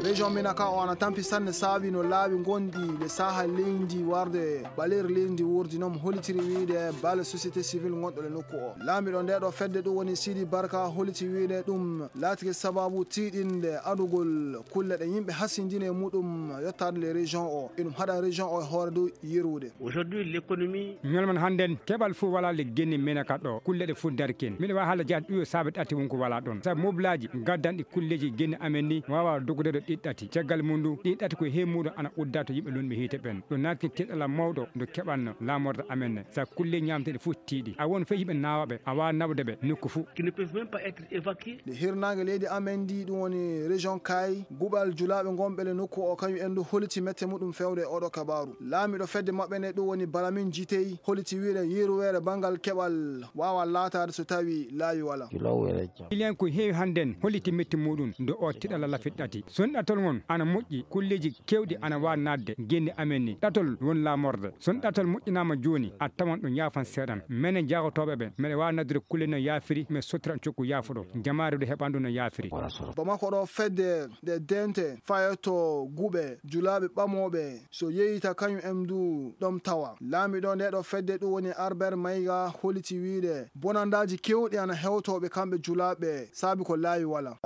région menaka o ana tampi sanne saabi no laabi gondi le saha leydi warde baler leydi wurdi nom holitiri wiide bal société civile gonɗo le nokku o laamiɗo nde ɗo fedde ɗum woni Sidi Barka holiti wiide ɗum laatike sababu tiiɗinde adugol kulle ɗe yimɓe hasindine muɗum yettade les régions o ɗum haɗa région o hoore dow yerude. Aujourd'hui l'économie ñolman handen keɓal fuu wala le genni menaka ɗo kulle ɗe fuu darken miɗa wawi haala jaati ɗuyo saabe ɗati wonko wala ɗon sabu moblaji gaddanɗi kulleji genni amen ni wawa dogude ɗo ɗiɗɗati caggal mundu ɗiɗɗati koye he muɗum ana udda to yimɓe lonɓe hiite ɓen ɗo natki keɗala mawɗo nde keɓanno lamorde amen ne sa kulle ñamteɗe fuu tiiɗi a won fe yimɓe nawaɓe a wawa nawde ɓe nokku fuu qui ne peuvent même pas être évacués. nde hirnage leydi amen ndi ɗum woni région Kay guɓal julaɓe gonɓele nokku o kañum en du holiti mette muɗum fewde oɗo kabaru laamiɗo fedde mabɓe ne ɗum woni Balamin Jiteyi holiti wiide yeruwere bangal keɓal wawa laatade so tawi laawi wala ilien ko heewi handen holiti metti muɗum do o tiɗala lafiɗɗati son ɗatol ngon ana moƴƴi kulleji kewɗi ana wawa nadde genni amen ni ɗatol won lamorde son ɗatol moƴƴinama joni a tawan ɗum yaafan seeɗan minen jagotoɓe ɓe meɗe wawa naddude kulle no yaafiri mais sottiran cokku yaafuɗo jamare ɗo heɓandu no yaafiri Bamako ɗo fedde de dente fayeto guɓe julaɓe ɓamoɓe so yeyita kañum en du ɗom tawa laamiɗo nde ɗo fedde ɗum woni Albert Mayiga holiti wiide bonandaji kewɗi ana hewtoɓe kamɓe julaɓe saabi ko laawi wala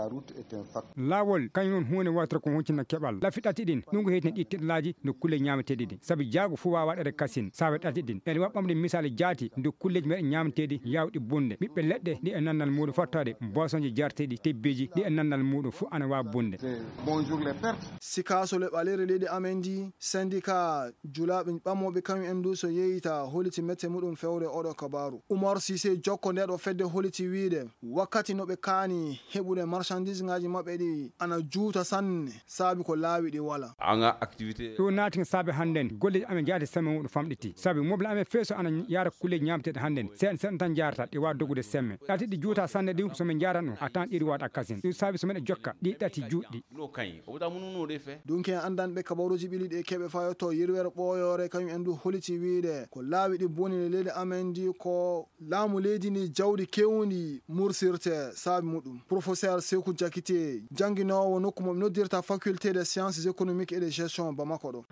lawol kañum hunde wotoro ko huccina keɓal lafiɗɗati ɗin ɗum ko heytene ɗittiɗalaji no kulle ñameteɗi ɗi saabu jaago fuu wawa waɗede kasin sawe ɗati ɗin ene waɓɓamde misali jaati nde kulleji meɗen ñameteɗi yawɗi bunde ɓiɓɓe leɗɗe ɗi e nannal muɗum fottade boisonji jarteɗi tebbeji ɗi e nannal muɗum fuu ana wawa bunde sikaso le ɓaleri leydi amen ndi syndicat julaɓe ɓamoɓe kañum en du so yeyita holiti mette muɗum fewre oɗo kabaru Oumar Cissé jokko nde ɗo fedde holiti wiide wakkati no ɓe kaani heɓude marchandise ngaji mabɓe ɗi ana juuta sanne saabi ko laawi ɗi wala anga activité ɗo naati saabe handen golleji amen jaati semme muɗum famɗiti saabi mobile amen feeso ana yara kulleji ñamteɗe handen seeɗa seeɗa tan jarata ɗi wawa dogude semme ɗati ɗi juuta sanne ɗi somin jaran ɗum a tan ɗiɗi waɗa kasin ɗum saabi somin jokka ɗi ɗati juutɗi dunki en andanɓe kabaruji ɓiliɗi e keɓe fayoto yirwere ɓoyore kañum en du holiti wiide ko laawi ɗi boni le leydi amen ndi ko laamu leydi ndi jawdi kewndi mursirte saabi muɗum professeur Sekou Diakité jangguinowo nokku mo noddirta faculté des sciences économiques et de gestion Bamako ɗo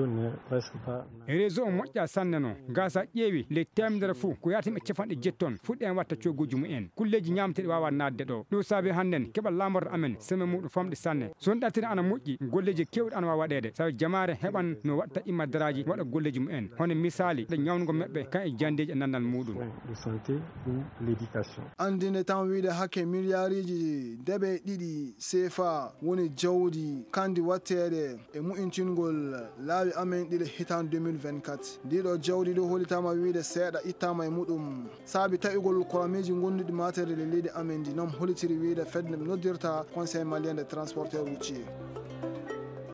réseau o moƴƴa sanne no gasa ƴeewi le temedere fuu ko yatima capanɗe jetton fuɗɗen watta cogguji mumen kulleji ñamteɗe wawa nadde ɗo ɗum saabi handen keɓal lamorde amen semme muɗum famɗi sanne son ɗattiri ana moƴƴi golleji kewɗi ana wawa waɗede sabi jamare heɓan no watta immadaraji waɗa golleji mumen hono misali ɗe ñawnugo meɓɓe kan e jandeji e nannal muɗum andine tan wiide hakke milliardji deɓe ɗiɗi CFA woni jawdi kandi wattede e mu'intingol laawi amen ɗiɗe hitan 2024 ndiɗo jawdi ɗo holitama wiide seeɗa ittama e muɗum saabi taƴugol koramiji gonduɗi matériel e leydi amen ndi noon holitiri wiide fedde noddirta conseil malien des transporteurs routiers